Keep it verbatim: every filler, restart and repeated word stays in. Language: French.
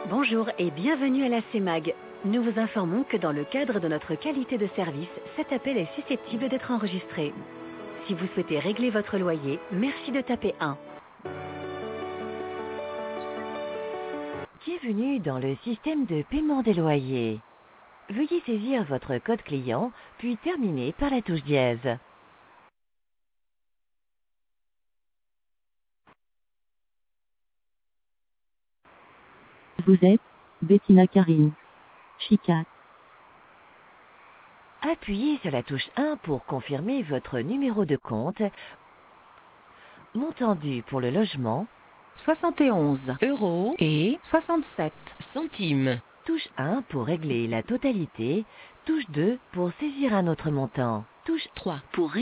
Bonjour et bienvenue à la CEMAG. Nous vous informons que dans le cadre de notre qualité de service, cet appel est susceptible d'être enregistré. Si vous souhaitez régler votre loyer, merci de taper un. Bienvenue dans le système de paiement des loyers. Veuillez saisir votre code client, puis terminer par la touche dièse. Vous êtes Bettina Karine. Chica. Appuyez sur la touche un pour confirmer votre numéro de compte. Montant dû pour le logement, soixante et onze euros et soixante-sept centimes. touche un pour régler la totalité, touche deux pour saisir un autre montant, touche trois pour